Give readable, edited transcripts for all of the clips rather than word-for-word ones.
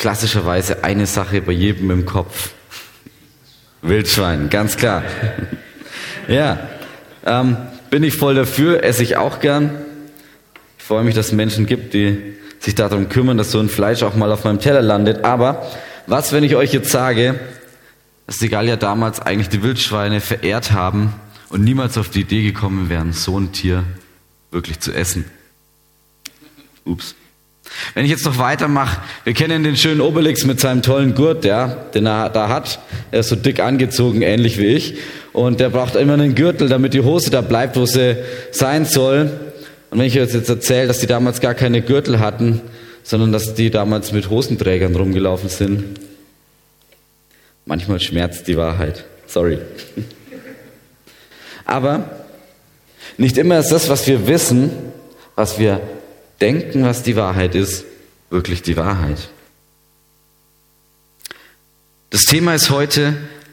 klassischerweise eine Sache bei jedem im Kopf. Wildschwein, ganz klar. Ja, bin ich voll dafür, esse ich auch gern. Ich freue mich, dass es Menschen gibt, die sich darum kümmern, dass so ein Fleisch auch mal auf meinem Teller landet. Aber was, wenn ich euch jetzt sage, dass die Gallier damals eigentlich die Wildschweine verehrt haben und niemals auf die Idee gekommen wären, so ein Tier wirklich zu essen? Ups. Wenn ich jetzt noch weitermache, wir kennen den schönen Obelix mit seinem tollen Gurt, ja, den er da hat. Er ist so dick angezogen, ähnlich wie ich. Und der braucht immer einen Gürtel, damit die Hose da bleibt, wo sie sein soll. Und wenn ich euch jetzt erzähle, dass die damals gar keine Gürtel hatten, sondern dass die damals mit Hosenträgern rumgelaufen sind, manchmal schmerzt die Wahrheit. Sorry. Aber nicht immer ist das, was wir wissen, was wir denken, was die Wahrheit ist, wirklich die Wahrheit. Das Thema ist heute,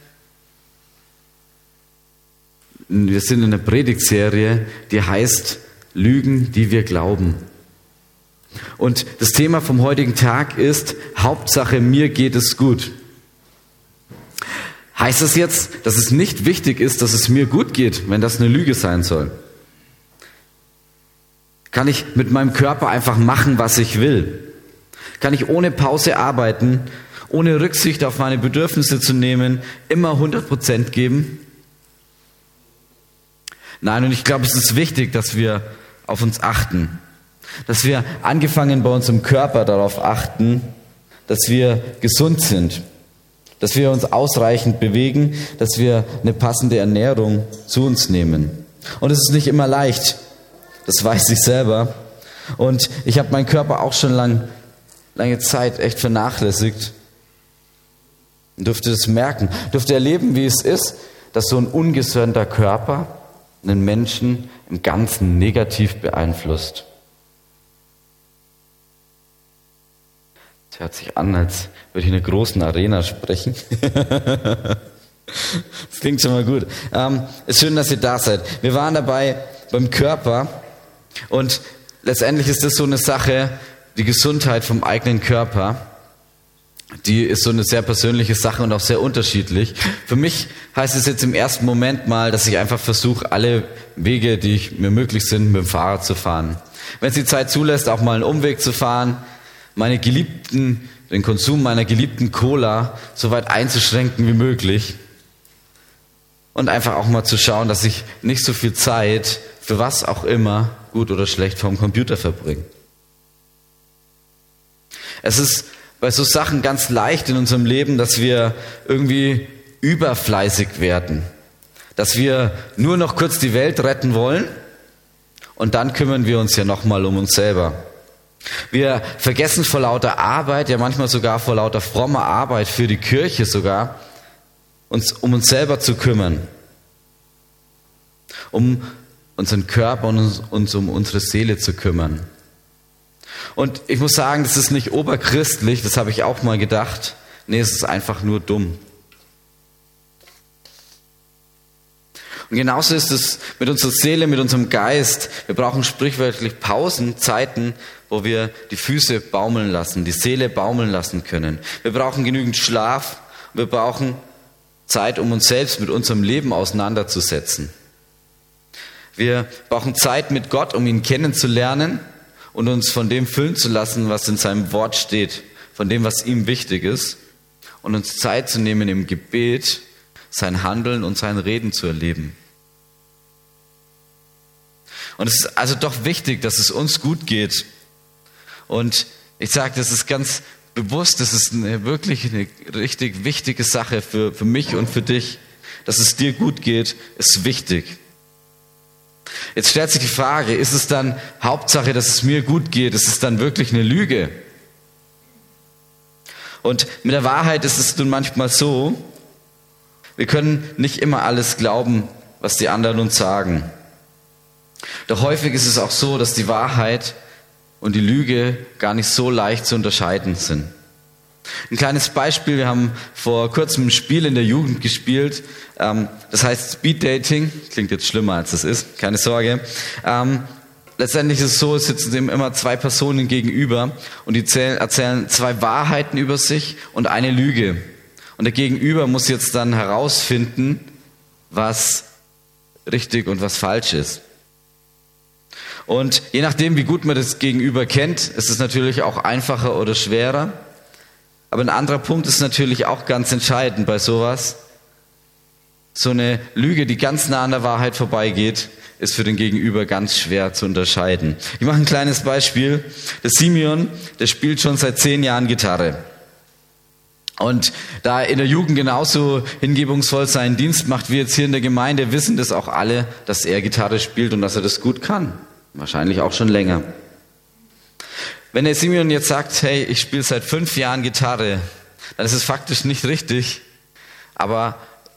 wir sind in einer Predigtserie, die heißt Lügen, die wir glauben. Und das Thema vom heutigen Tag ist, Hauptsache mir geht es gut. Heißt das jetzt, dass es nicht wichtig ist, dass es mir gut geht, wenn das eine Lüge sein soll? Kann ich mit meinem Körper einfach machen, was ich will? Kann ich ohne Pause arbeiten, ohne Rücksicht auf meine Bedürfnisse zu nehmen, immer 100% geben? Nein, und ich glaube, es ist wichtig, dass wir auf uns achten. Dass wir angefangen bei unserem Körper darauf achten, dass wir gesund sind. Dass wir uns ausreichend bewegen, dass wir eine passende Ernährung zu uns nehmen. Und es ist nicht immer leicht. Das weiß ich selber. Und ich habe meinen Körper auch schon lange Zeit echt vernachlässigt. Und durfte das merken, durfte erleben, wie es ist, dass so ein ungesünder Körper einen Menschen im Ganzen negativ beeinflusst. Das hört sich an, als würde ich in einer großen Arena sprechen. Das klingt schon mal gut. Ist schön, dass ihr da seid. Wir waren dabei beim Körper. Und letztendlich ist das so eine Sache, die Gesundheit vom eigenen Körper, die ist so eine sehr persönliche Sache und auch sehr unterschiedlich. Für mich heißt es jetzt im ersten Moment mal, dass ich einfach versuche, alle Wege, die mir möglich sind, mit dem Fahrrad zu fahren. Wenn es die Zeit zulässt, auch mal einen Umweg zu fahren, den Konsum meiner geliebten Cola so weit einzuschränken wie möglich und einfach auch mal zu schauen, dass ich nicht so viel Zeit für was auch immer, gut oder schlecht, vorm Computer verbringen. Es ist bei so Sachen ganz leicht in unserem Leben, dass wir irgendwie überfleißig werden. Dass wir nur noch kurz die Welt retten wollen und dann kümmern wir uns ja nochmal um uns selber. Wir vergessen vor lauter Arbeit, ja manchmal sogar vor lauter frommer Arbeit für die Kirche sogar, uns um uns selber zu kümmern. Um unseren Körper und uns um unsere Seele zu kümmern. Und ich muss sagen, das ist nicht oberchristlich, das habe ich auch mal gedacht. Nee, es ist einfach nur dumm. Und genauso ist es mit unserer Seele, mit unserem Geist. Wir brauchen sprichwörtlich Pausen, Zeiten, wo wir die Füße baumeln lassen, die Seele baumeln lassen können. Wir brauchen genügend Schlaf. Wir brauchen Zeit, um uns selbst mit unserem Leben auseinanderzusetzen. Wir brauchen Zeit mit Gott, um ihn kennenzulernen und uns von dem füllen zu lassen, was in seinem Wort steht, von dem, was ihm wichtig ist, und uns Zeit zu nehmen im Gebet, sein Handeln und sein Reden zu erleben. Und es ist also doch wichtig, dass es uns gut geht. Und ich sage, das ist ganz bewusst, das ist wirklich eine richtig wichtige Sache für mich und für dich. Dass es dir gut geht, ist wichtig. Jetzt stellt sich die Frage, ist es dann Hauptsache, dass es mir gut geht? Ist es dann wirklich eine Lüge? Und mit der Wahrheit ist es nun manchmal so, wir können nicht immer alles glauben, was die anderen uns sagen. Doch häufig ist es auch so, dass die Wahrheit und die Lüge gar nicht so leicht zu unterscheiden sind. Ein kleines Beispiel, wir haben vor kurzem ein Spiel in der Jugend gespielt, das heißt Speed Dating, klingt jetzt schlimmer als es ist, keine Sorge. letztendlich ist es so, es sitzen dem immer zwei Personen gegenüber und die erzählen zwei Wahrheiten über sich und eine Lüge. Und der Gegenüber muss jetzt dann herausfinden, was richtig und was falsch ist. Und je nachdem, wie gut man das Gegenüber kennt, ist es natürlich auch einfacher oder schwerer. Aber ein anderer Punkt ist natürlich auch ganz entscheidend bei sowas. So eine Lüge, die ganz nah an der Wahrheit vorbeigeht, ist für den Gegenüber ganz schwer zu unterscheiden. Ich mache ein kleines Beispiel. Der Simeon, der spielt schon seit 10 Jahren Gitarre. Und da er in der Jugend genauso hingebungsvoll seinen Dienst macht wie jetzt hier in der Gemeinde, wissen das auch alle, dass er Gitarre spielt und dass er das gut kann. Wahrscheinlich auch schon länger. Wenn der Simeon jetzt sagt, hey, ich spiele seit 5 Jahren Gitarre, dann ist es faktisch nicht richtig, aber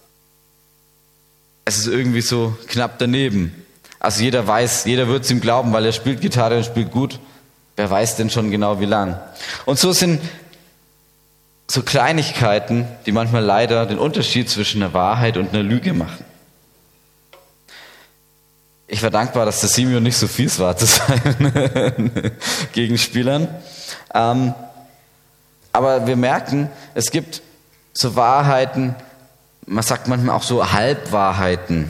es ist irgendwie so knapp daneben. Also jeder weiß, jeder wird es ihm glauben, weil er spielt Gitarre und spielt gut. Wer weiß denn schon genau wie lang? Und so sind so Kleinigkeiten, die manchmal leider den Unterschied zwischen einer Wahrheit und einer Lüge machen. Ich war dankbar, dass der Simeon nicht so fies war zu seinen Gegenspielern. Aber wir merken, es gibt so Wahrheiten, man sagt manchmal auch so Halbwahrheiten.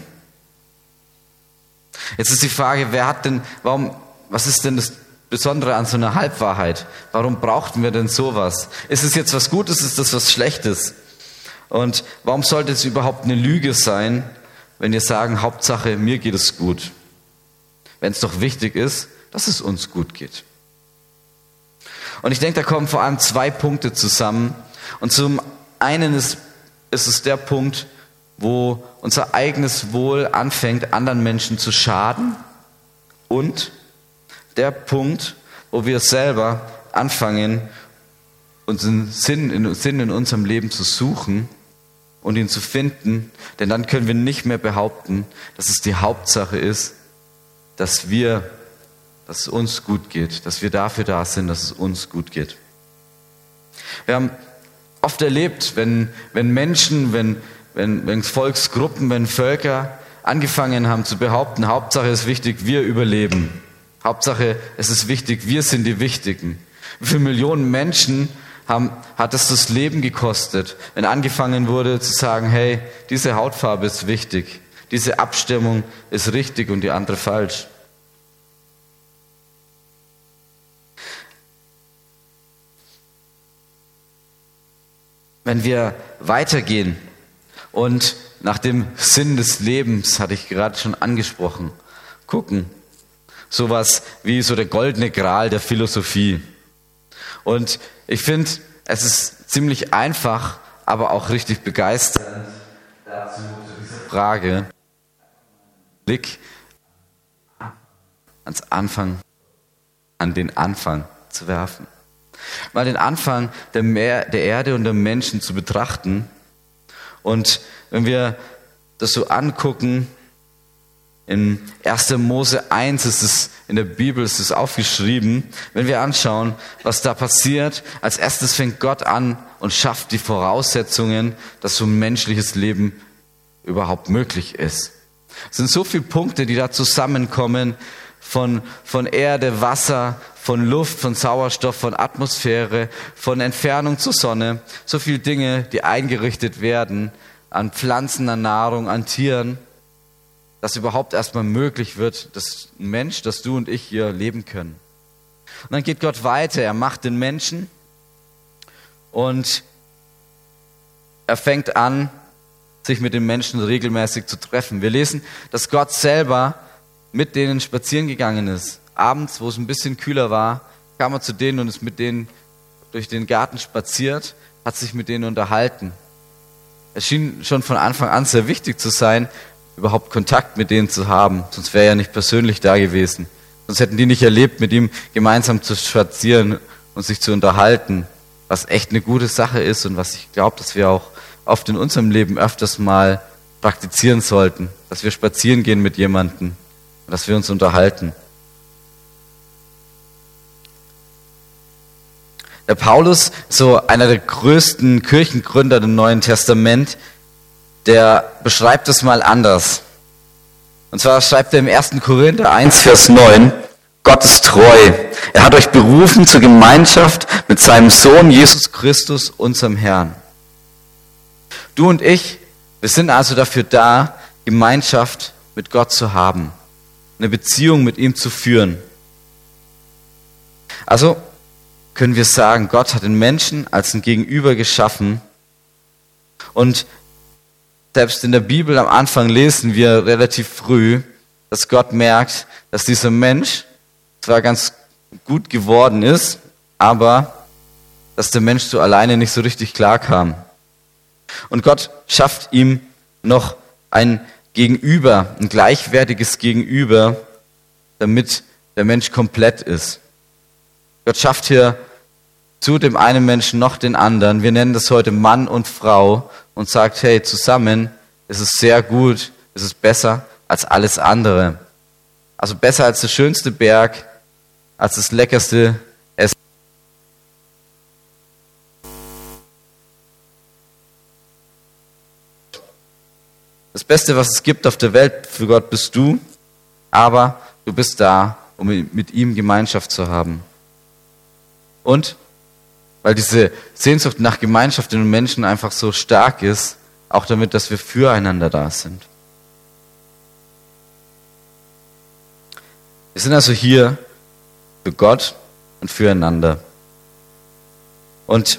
Jetzt ist die Frage, was ist denn das Besondere an so einer Halbwahrheit? Warum brauchten wir denn sowas? Ist es jetzt was Gutes, ist das was Schlechtes? Und warum sollte es überhaupt eine Lüge sein, wenn wir sagen, Hauptsache, mir geht es gut? Wenn es doch wichtig ist, dass es uns gut geht. Und ich denke, da kommen vor allem 2 Punkte zusammen. Und zum einen ist es der Punkt, wo unser eigenes Wohl anfängt, anderen Menschen zu schaden. Und der Punkt, wo wir selber anfangen, unseren Sinn in unserem Leben zu suchen und ihn zu finden, denn dann können wir nicht mehr behaupten, dass es die Hauptsache ist, dass es uns gut geht, dass wir dafür da sind, dass es uns gut geht. Wir haben oft erlebt, wenn Menschen, wenn Volksgruppen, wenn Völker angefangen haben zu behaupten, Hauptsache es ist wichtig, wir überleben. Hauptsache es ist wichtig, wir sind die Wichtigen. Wie viele Millionen Menschen hat es das Leben gekostet, wenn angefangen wurde zu sagen, hey, diese Hautfarbe ist wichtig, diese Abstimmung ist richtig und die andere falsch. Wenn wir weitergehen und nach dem Sinn des Lebens, hatte ich gerade schon angesprochen, gucken, sowas wie so der goldene Gral der Philosophie. Und ich finde, es ist ziemlich einfach, aber auch richtig begeisternd, dazu zu dieser Frage Blick an den Anfang zu werfen. Mal den Anfang der Erde und der Menschen zu betrachten. Und wenn wir das so angucken, in 1. Mose 1 ist es, in der Bibel ist es aufgeschrieben, wenn wir anschauen, was da passiert, als erstes fängt Gott an und schafft die Voraussetzungen, dass so ein menschliches Leben überhaupt möglich ist. Es sind so viele Punkte, die da zusammenkommen, von Erde, Wasser, von Luft, von Sauerstoff, von Atmosphäre, von Entfernung zur Sonne, so viele Dinge, die eingerichtet werden, an Pflanzen, an Nahrung, an Tieren, dass überhaupt erstmal möglich wird, dass ein Mensch, dass du und ich hier leben können. Und dann geht Gott weiter, er macht den Menschen und er fängt an, sich mit den Menschen regelmäßig zu treffen. Wir lesen, dass Gott selber mit denen spazieren gegangen ist. Abends, wo es ein bisschen kühler war, kam er zu denen und ist mit denen durch den Garten spaziert, hat sich mit denen unterhalten. Es schien schon von Anfang an sehr wichtig zu sein, überhaupt Kontakt mit denen zu haben, sonst wäre er nicht persönlich da gewesen. Sonst hätten die nicht erlebt, mit ihm gemeinsam zu spazieren und sich zu unterhalten, was echt eine gute Sache ist und was ich glaube, dass wir auch oft in unserem Leben öfters mal praktizieren sollten, dass wir spazieren gehen mit jemandem, dass wir uns unterhalten. Der Paulus, so einer der größten Kirchengründer im Neuen Testament, der beschreibt es mal anders. Und zwar schreibt er im 1. Korinther 1, Vers 9, Gott ist treu. Er hat euch berufen zur Gemeinschaft mit seinem Sohn Jesus Christus, unserem Herrn. Du und ich, wir sind also dafür da, Gemeinschaft mit Gott zu haben, eine Beziehung mit ihm zu führen. Also können wir sagen, Gott hat den Menschen als ein Gegenüber geschaffen. Und selbst in der Bibel am Anfang lesen wir relativ früh, dass Gott merkt, dass dieser Mensch zwar ganz gut geworden ist, aber dass der Mensch so alleine nicht so richtig klar kam. Und Gott schafft ihm noch ein Gegenüber, ein gleichwertiges Gegenüber, damit der Mensch komplett ist. Gott schafft hier zu dem einen Menschen noch den anderen. Wir nennen das heute Mann und Frau und sagt, hey, zusammen ist es sehr gut, ist es besser als alles andere. Also besser als der schönste Berg, als das leckerste Essen. Das Beste, was es gibt auf der Welt für Gott, bist du, aber du bist da, um mit ihm Gemeinschaft zu haben. Und weil diese Sehnsucht nach Gemeinschaft in den Menschen einfach so stark ist, auch damit, dass wir füreinander da sind. Wir sind also hier für Gott und füreinander. Und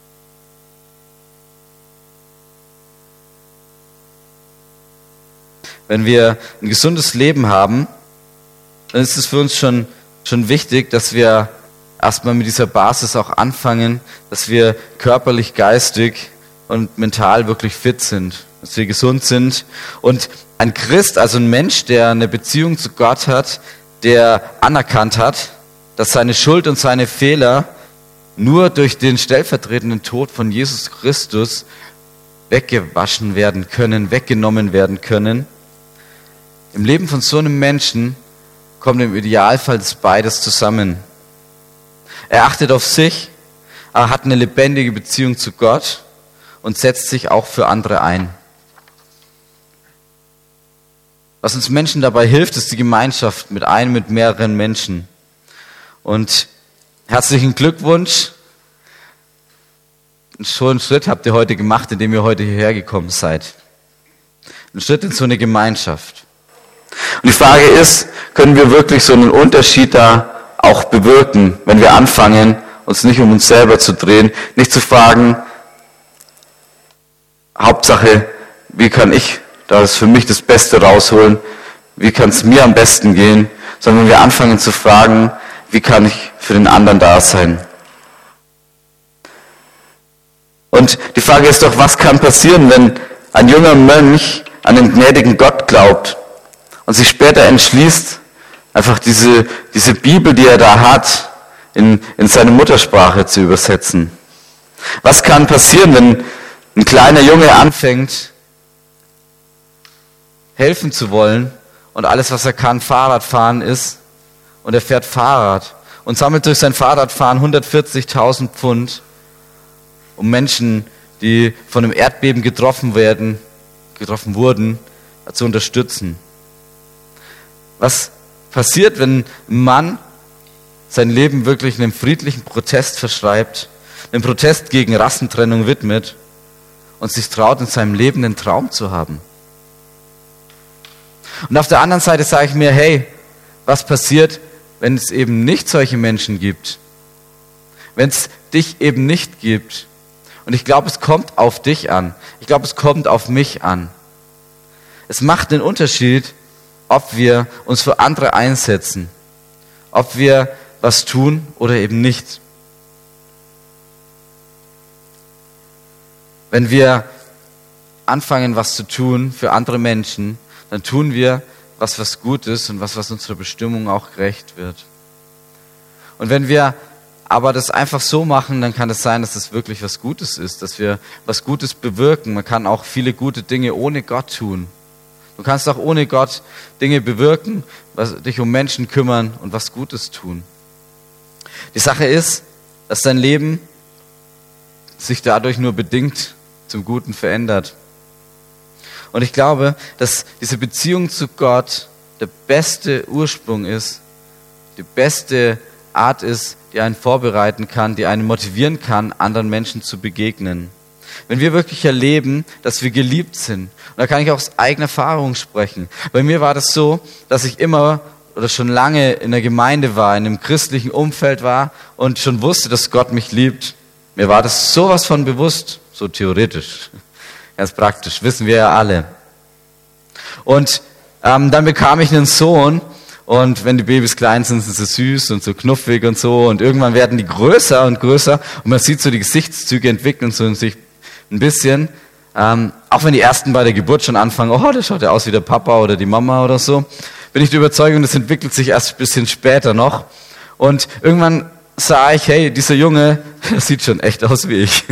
wenn wir ein gesundes Leben haben, dann ist es für uns schon wichtig, dass wir erstmal mit dieser Basis auch anfangen, dass wir körperlich, geistig und mental wirklich fit sind, dass wir gesund sind. Und ein Christ, also ein Mensch, der eine Beziehung zu Gott hat, der anerkannt hat, dass seine Schuld und seine Fehler nur durch den stellvertretenden Tod von Jesus Christus weggewaschen werden können, weggenommen werden können. Im Leben von so einem Menschen kommt im Idealfall das beides zusammen. Er achtet auf sich, er hat eine lebendige Beziehung zu Gott und setzt sich auch für andere ein. Was uns Menschen dabei hilft, ist die Gemeinschaft mit mehreren Menschen. Und herzlichen Glückwunsch. Schon einen Schritt habt ihr heute gemacht, indem ihr heute hierher gekommen seid. Ein Schritt in so eine Gemeinschaft. Und die Frage ist, können wir wirklich so einen Unterschied da auch bewirken, wenn wir anfangen, uns nicht um uns selber zu drehen, nicht zu fragen, Hauptsache, wie kann ich das für mich das Beste rausholen, wie kann es mir am besten gehen, sondern wir anfangen zu fragen, wie kann ich für den anderen da sein. Und die Frage ist doch, was kann passieren, wenn ein junger Mönch an den gnädigen Gott glaubt und sich später entschließt, einfach diese Bibel, die er da hat, in seine Muttersprache zu übersetzen. Was kann passieren, wenn ein kleiner Junge anfängt, helfen zu wollen und alles, was er kann, Fahrradfahren ist und er fährt Fahrrad und sammelt durch sein Fahrradfahren 140.000 Pfund, um Menschen, die von einem Erdbeben getroffen wurden, zu unterstützen. Was passiert, wenn ein Mann sein Leben wirklich einem friedlichen Protest verschreibt, einem Protest gegen Rassentrennung widmet und sich traut, in seinem Leben einen Traum zu haben? Und auf der anderen Seite sage ich mir, hey, was passiert, wenn es eben nicht solche Menschen gibt? Wenn es dich eben nicht gibt? Und ich glaube, es kommt auf dich an. Ich glaube, es kommt auf mich an. Es macht einen Unterschied, ob wir uns für andere einsetzen, ob wir was tun oder eben nicht. Wenn wir anfangen, was zu tun für andere Menschen, dann tun wir was gut ist und was unserer Bestimmung auch gerecht wird. Und wenn wir aber das einfach so machen, dann kann es sein, dass es wirklich was Gutes ist, dass wir was Gutes bewirken. Man kann auch viele gute Dinge ohne Gott tun. Du kannst auch ohne Gott Dinge bewirken, dich um Menschen kümmern und was Gutes tun. Die Sache ist, dass dein Leben sich dadurch nur bedingt zum Guten verändert. Und ich glaube, dass diese Beziehung zu Gott der beste Ursprung ist die beste Art ist, die einen vorbereiten kann, die einen motivieren kann, anderen Menschen zu begegnen. Wenn wir wirklich erleben, dass wir geliebt sind, und da kann ich auch aus eigener Erfahrung sprechen. Bei mir war das so, dass ich immer oder schon lange in der Gemeinde war, in einem christlichen Umfeld war und schon wusste, dass Gott mich liebt. Mir war das sowas von bewusst, so theoretisch, ganz praktisch, wissen wir ja alle. Und dann bekam ich einen Sohn. Und wenn die Babys klein sind, sind sie süß und so knuffig und so. Und irgendwann werden die größer und größer. Und man sieht so, die Gesichtszüge entwickeln so sich ein bisschen. Auch wenn die ersten bei der Geburt schon anfangen, oh, der schaut ja aus wie der Papa oder die Mama oder so. Bin ich der Überzeugung, das entwickelt sich erst ein bisschen später noch. Und irgendwann sah ich, hey, dieser Junge, der sieht schon echt aus wie ich.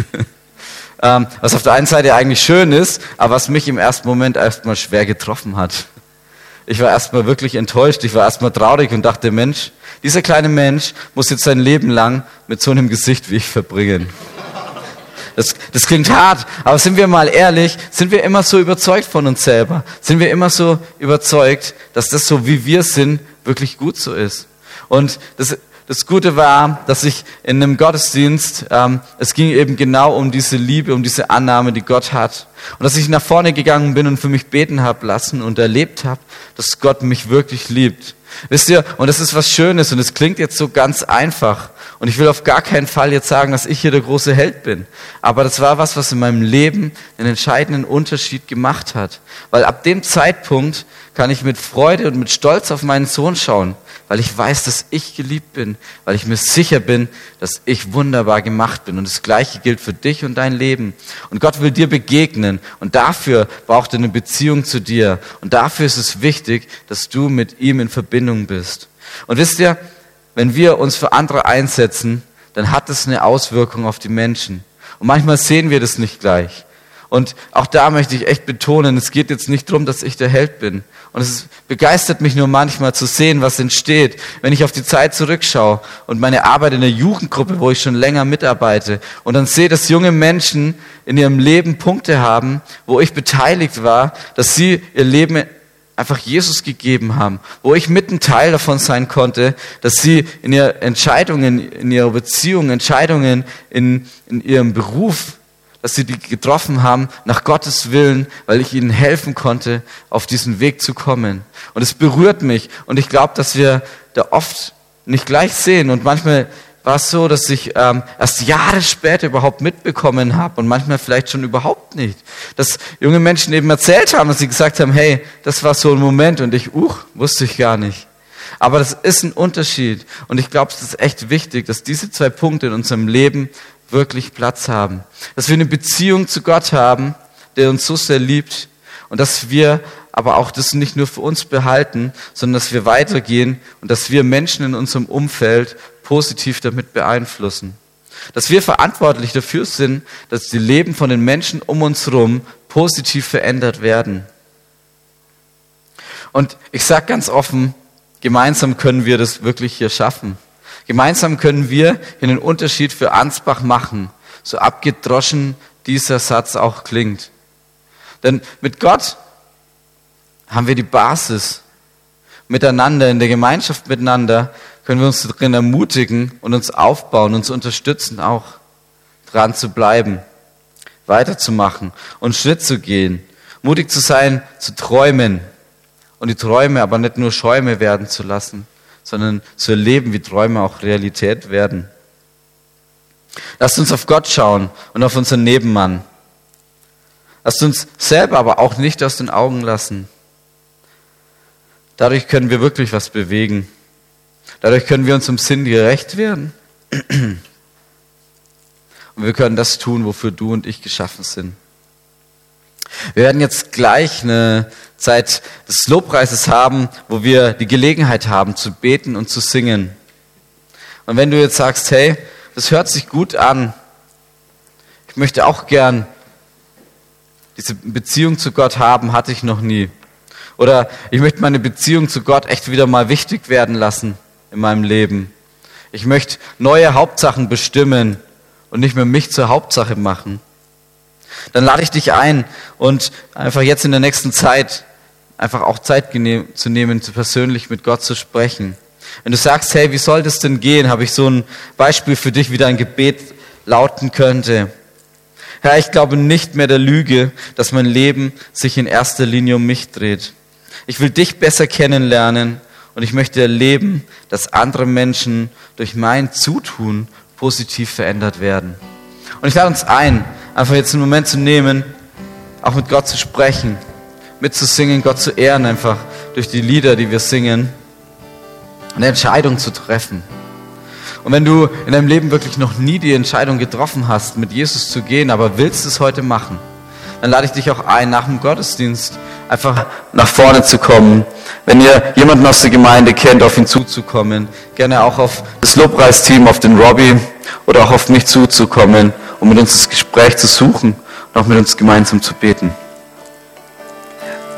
Was auf der einen Seite eigentlich schön ist, aber was mich im ersten Moment erstmal schwer getroffen hat. Ich war erstmal wirklich enttäuscht, ich war erstmal traurig und dachte, Mensch, dieser kleine Mensch muss jetzt sein Leben lang mit so einem Gesicht wie ich verbringen. Das klingt hart, aber sind wir mal ehrlich, sind wir immer so überzeugt von uns selber? Sind wir immer so überzeugt, dass das so wie wir sind, wirklich gut so ist? Und das Gute war, dass ich in einem Gottesdienst, es ging eben genau um diese Liebe, um diese Annahme, die Gott hat. Und dass ich nach vorne gegangen bin und für mich beten habe lassen und erlebt habe, dass Gott mich wirklich liebt. Wisst ihr, und das ist was Schönes und es klingt jetzt so ganz einfach. Und ich will auf gar keinen Fall jetzt sagen, dass ich hier der große Held bin. Aber das war was in meinem Leben einen entscheidenden Unterschied gemacht hat. Weil ab dem Zeitpunkt kann ich mit Freude und mit Stolz auf meinen Sohn schauen, weil ich weiß, dass ich geliebt bin, weil ich mir sicher bin, dass ich wunderbar gemacht bin. Und das Gleiche gilt für dich und dein Leben. Und Gott will dir begegnen und dafür braucht er eine Beziehung zu dir. Und dafür ist es wichtig, dass du mit ihm in Verbindung bist. Und wisst ihr, wenn wir uns für andere einsetzen, dann hat das eine Auswirkung auf die Menschen. Und manchmal sehen wir das nicht gleich. Und auch da möchte ich echt betonen, es geht jetzt nicht darum, dass ich der Held bin. Und es begeistert mich nur manchmal zu sehen, was entsteht, wenn ich auf die Zeit zurückschaue und meine Arbeit in der Jugendgruppe, wo ich schon länger mitarbeite, und dann sehe, dass junge Menschen in ihrem Leben Punkte haben, wo ich beteiligt war, dass sie ihr Leben einfach Jesus gegeben haben, wo ich mit ein Teil davon sein konnte, dass sie in ihren Entscheidungen, in ihrer Beziehung, Entscheidungen in ihrem Beruf, dass sie die getroffen haben, nach Gottes Willen, weil ich ihnen helfen konnte, auf diesen Weg zu kommen. Und es berührt mich. Und ich glaube, dass wir da oft nicht gleich sehen. Und manchmal war es so, dass ich erst Jahre später überhaupt mitbekommen habe und manchmal vielleicht schon überhaupt nicht. Dass junge Menschen eben erzählt haben, dass sie gesagt haben, hey, das war so ein Moment und ich, wusste ich gar nicht. Aber das ist ein Unterschied. Und ich glaube, es ist echt wichtig, dass diese 2 Punkte in unserem Leben wirklich Platz haben. Dass wir eine Beziehung zu Gott haben, der uns so sehr liebt und dass wir aber auch das nicht nur für uns behalten, sondern dass wir weitergehen und dass wir Menschen in unserem Umfeld positiv damit beeinflussen. Dass wir verantwortlich dafür sind, dass die Leben von den Menschen um uns herum positiv verändert werden. Und ich sage ganz offen, gemeinsam können wir das wirklich hier schaffen. Gemeinsam können wir hier einen Unterschied für Ansbach machen, so abgedroschen dieser Satz auch klingt. Denn mit Gott haben wir die Basis. Miteinander, in der Gemeinschaft miteinander, können wir uns darin ermutigen und uns aufbauen, uns unterstützen, auch dran zu bleiben, weiterzumachen und Schritt zu gehen, mutig zu sein, zu träumen und die Träume aber nicht nur Schäume werden zu lassen, sondern zu erleben, wie Träume auch Realität werden. Lasst uns auf Gott schauen und auf unseren Nebenmann. Lasst uns selber aber auch nicht aus den Augen lassen. Dadurch können wir wirklich was bewegen. Dadurch können wir unserem Sinn gerecht werden. Und wir können das tun, wofür du und ich geschaffen sind. Wir werden jetzt gleich eine Zeit des Lobpreises haben, wo wir die Gelegenheit haben, zu beten und zu singen. Und wenn du jetzt sagst, hey, das hört sich gut an, ich möchte auch gern diese Beziehung zu Gott haben, hatte ich noch nie. Oder ich möchte meine Beziehung zu Gott echt wieder mal wichtig werden lassen in meinem Leben. Ich möchte neue Hauptsachen bestimmen und nicht mehr mich zur Hauptsache machen. Dann lade ich dich ein und einfach jetzt in der nächsten Zeit einfach auch Zeit zu nehmen, persönlich mit Gott zu sprechen. Wenn du sagst, hey, wie soll das denn gehen, habe ich so ein Beispiel für dich, wie dein Gebet lauten könnte. Herr, ich glaube nicht mehr der Lüge, dass mein Leben sich in erster Linie um mich dreht. Ich will dich besser kennenlernen und ich möchte erleben, dass andere Menschen durch mein Zutun positiv verändert werden. Und ich lade uns ein, einfach jetzt einen Moment zu nehmen, auch mit Gott zu sprechen, mitzusingen, Gott zu ehren, einfach durch die Lieder, die wir singen, eine Entscheidung zu treffen. Und wenn du in deinem Leben wirklich noch nie die Entscheidung getroffen hast, mit Jesus zu gehen, aber willst es heute machen, dann lade ich dich auch ein, nach dem Gottesdienst einfach nach vorne zu kommen. Wenn ihr jemanden aus der Gemeinde kennt, auf ihn zuzukommen, gerne auch auf das Lobpreisteam, auf den Robbie oder auch auf mich zuzukommen, um mit uns das Gespräch zu suchen und auch mit uns gemeinsam zu beten.